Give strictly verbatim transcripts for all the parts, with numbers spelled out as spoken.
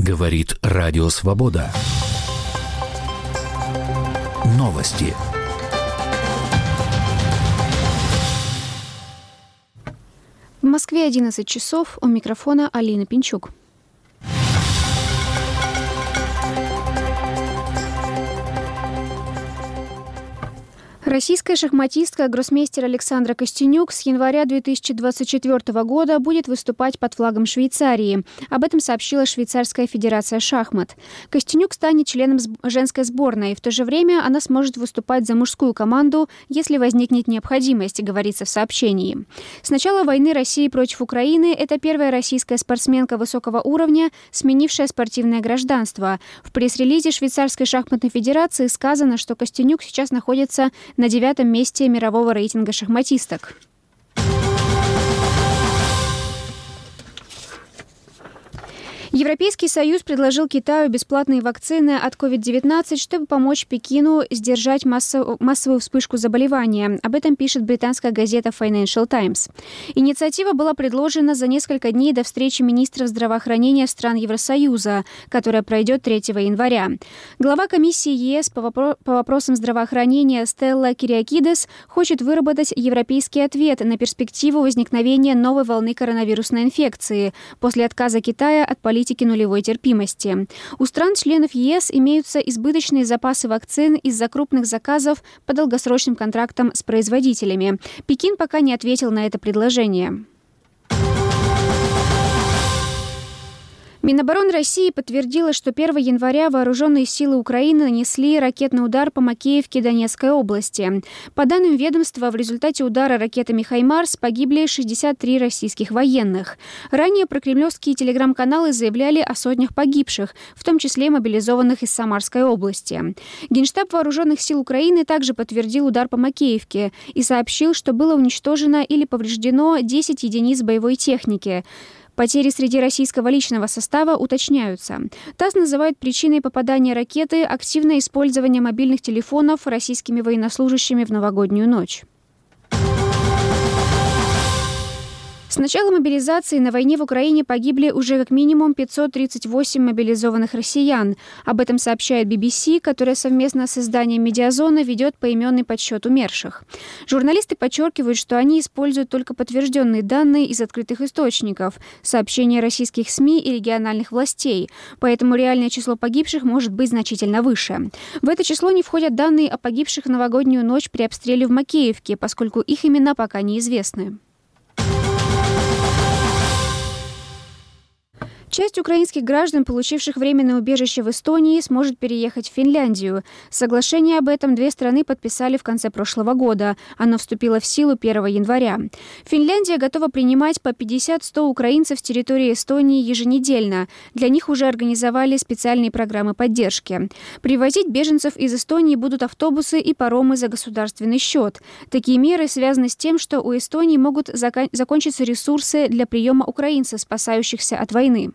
Говорит Радио Свобода. Новости. В Москве одиннадцать часов. У микрофона Алина Пинчук. Российская шахматистка, гроссмейстер Александра Костенюк с января две тысячи двадцать четвёртого года будет выступать под флагом Швейцарии. Об этом сообщила Швейцарская федерация шахмат. Костенюк станет членом женской сборной. В то же время она сможет выступать за мужскую команду, если возникнет необходимость, говорится в сообщении. С начала войны России против Украины это первая российская спортсменка высокого уровня, сменившая спортивное гражданство. В пресс-релизе Швейцарской шахматной федерации сказано, что Костенюк сейчас находится на девятом месте мирового рейтинга шахматисток. Европейский Союз предложил Китаю бесплатные вакцины от ковид девятнадцать, чтобы помочь Пекину сдержать массов... массовую вспышку заболевания. Об этом пишет британская газета Financial Times. Инициатива была предложена за несколько дней до встречи министров здравоохранения стран Евросоюза, которая пройдет третьего января. Глава комиссии ЕС по, вопро... по вопросам здравоохранения Стелла Кириакидес хочет выработать европейский ответ на перспективу возникновения новой волны коронавирусной инфекции после отказа Китая от политики нулевой терпимости. У стран-членов ЕС имеются избыточные запасы вакцин из-за крупных заказов по долгосрочным контрактам с производителями. Пекин пока не ответил на это предложение. Минобороны России подтвердила, что первого января вооруженные силы Украины нанесли ракетный удар по Макеевке Донецкой области. По данным ведомства, в результате удара ракетами «Хаймарс» погибли шестьдесят три российских военных. Ранее прокремлевские телеграм-каналы заявляли о сотнях погибших, в том числе мобилизованных из Самарской области. Генштаб вооруженных сил Украины также подтвердил удар по Макеевке и сообщил, что было уничтожено или повреждено десять единиц боевой техники. Потери среди российского личного состава уточняются. ТАСС называет причиной попадания ракеты активное использование мобильных телефонов российскими военнослужащими в новогоднюю ночь. С начала мобилизации на войне в Украине погибли уже как минимум пятьсот тридцать восемь мобилизованных россиян. Об этом сообщает би би си, которая совместно с изданием «Медиазона» ведет поименный подсчет умерших. Журналисты подчеркивают, что они используют только подтвержденные данные из открытых источников, сообщения российских СМИ и региональных властей, поэтому реальное число погибших может быть значительно выше. В это число не входят данные о погибших в новогоднюю ночь при обстреле в Макеевке, поскольку их имена пока неизвестны. Часть украинских граждан, получивших временное убежище в Эстонии, сможет переехать в Финляндию. Соглашение об этом две страны подписали в конце прошлого года. Оно вступило в силу первого января. Финляндия готова принимать по пятьдесят-сто украинцев с территории Эстонии еженедельно. Для них уже организовали специальные программы поддержки. Привозить беженцев из Эстонии будут автобусы и паромы за государственный счет. Такие меры связаны с тем, что у Эстонии могут зак- закончиться ресурсы для приема украинцев, спасающихся от войны.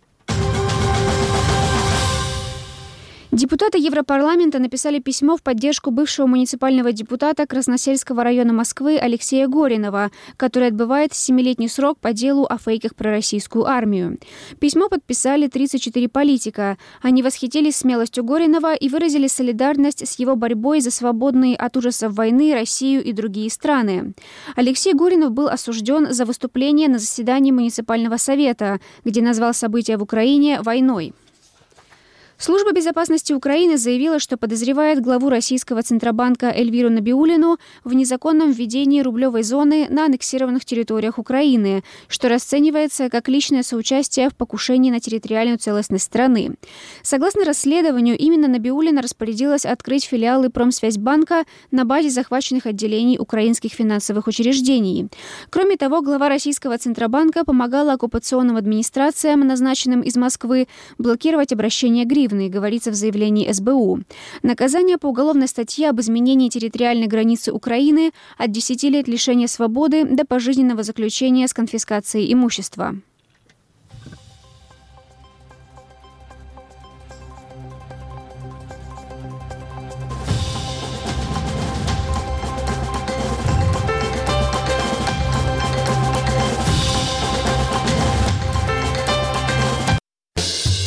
Депутаты Европарламента написали письмо в поддержку бывшего муниципального депутата Красносельского района Москвы Алексея Горинова, который отбывает семилетний срок по делу о фейках про российскую армию. Письмо подписали тридцать четыре политика. Они восхитились смелостью Горинова и выразили солидарность с его борьбой за свободные от ужасов войны Россию и другие страны. Алексей Горинов был осужден за выступление на заседании муниципального совета, где назвал события в Украине войной. Служба безопасности Украины заявила, что подозревает главу российского Центробанка Эльвиру Набиуллину в незаконном введении рублевой зоны на аннексированных территориях Украины, что расценивается как личное соучастие в покушении на территориальную целостность страны. Согласно расследованию, именно Набиуллина распорядилась открыть филиалы Промсвязьбанка на базе захваченных отделений украинских финансовых учреждений. Кроме того, глава российского Центробанка помогала оккупационным администрациям, назначенным из Москвы, блокировать обращение гривны, говорится в заявлении эс бэ у. Наказание по уголовной статье об изменении территориальной границы Украины от десяти лет лишения свободы до пожизненного заключения с конфискацией имущества.